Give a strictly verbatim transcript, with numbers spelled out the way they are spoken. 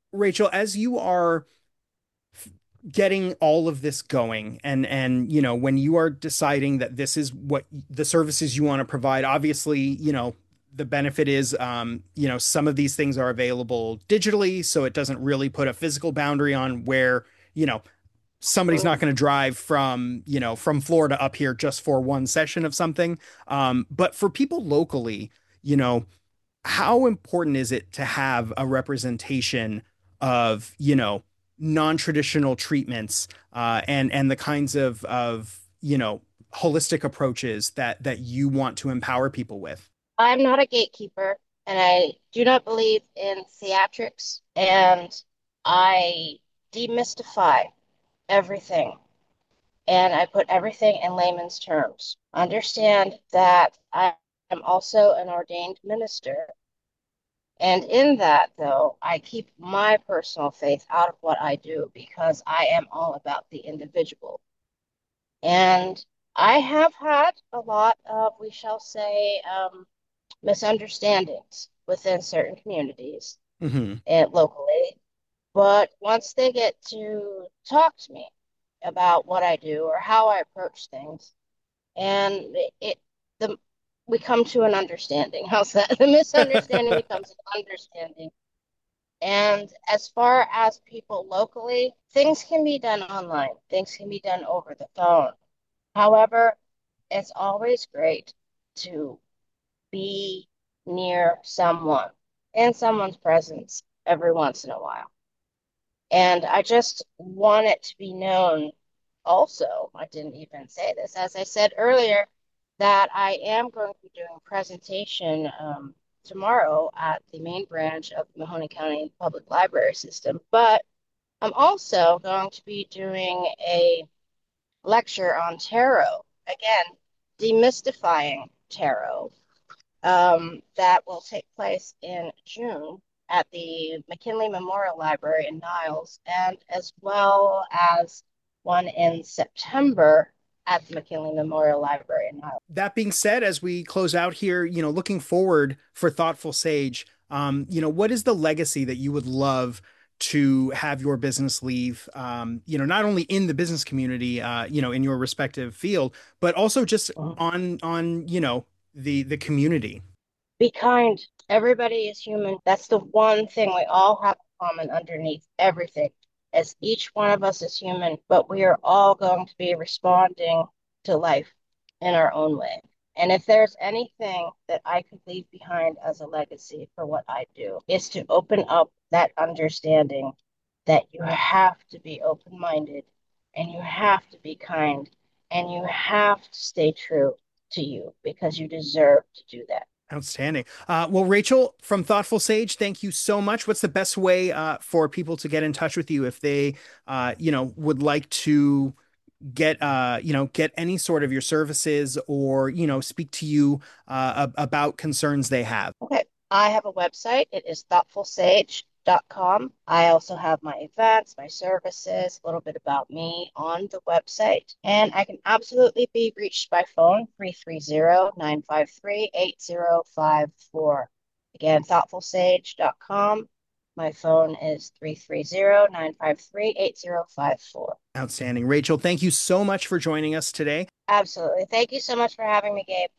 Rachel, as you are getting all of this going and and you know when you are deciding that this is what the services you want to provide, obviously, you know the benefit is, um you know some of these things are available digitally, so it doesn't really put a physical boundary on where, you know somebody's not Mm. going to drive from, you know from Florida up here just for one session of something. Um but for people locally, you know how important is it to have a representation of, you know, non-traditional treatments, uh, and and the kinds of of, you know, holistic approaches that that you want to empower people with? I'm not a gatekeeper, and I do not believe in theatrics, and I demystify everything, and I put everything in layman's terms. Understand that I am also an ordained minister, and in that, though, I keep my personal faith out of what I do because I am all about the individual. And I have had a lot of, we shall say, um, misunderstandings within certain communities Hmm. and locally. But once they get to talk to me about what I do or how I approach things, and it the we come to an understanding. How's that? The misunderstanding becomes an understanding. And as far as people locally, things can be done online, things can be done over the phone. However, it's always great to be near someone in someone's presence every once in a while. And I just want it to be known also, I didn't even say this, as I said earlier, that I am going to be doing a presentation um, tomorrow at the main branch of the Mahoney County Public Library System. But I'm also going to be doing a lecture on tarot, again, demystifying tarot, um, that will take place in June at the McKinley Memorial Library in Niles, and as well as one in September at the McKinley Memorial Library in Niles. That being said, as we close out here, you know, looking forward for Thoughtful Sage, um, you know, what is the legacy that you would love to have your business leave? Um, you know, not only in the business community, uh, you know, in your respective field, but also just Mhm. on on, you know, the the community. Be kind. Everybody is human. That's the one thing we all have in common underneath everything, as each one of us is human, but we are all going to be responding to life in our own way. And if there's anything that I could leave behind as a legacy for what I do, is to open up that understanding that you have to be open-minded and you have to be kind and you have to stay true to you because you deserve to do that. Outstanding. Uh, well, Rachel from Thoughtful Sage, thank you so much. What's the best way, uh, for people to get in touch with you if they, uh, you know, would like to get, uh, you know, get any sort of your services, or, you know, speak to you, uh, about concerns they have? Okay. I have a website. It is thoughtful sage dot com. I also have my events, my services, a little bit about me on the website. And I can absolutely be reached by phone, three three zero, nine five three, eight zero five four. Again, thoughtful sage dot com. My phone is three three zero, nine five three, eight zero five four. Outstanding. Rachel, thank you so much for joining us today. Absolutely. Thank you so much for having me, Gabe.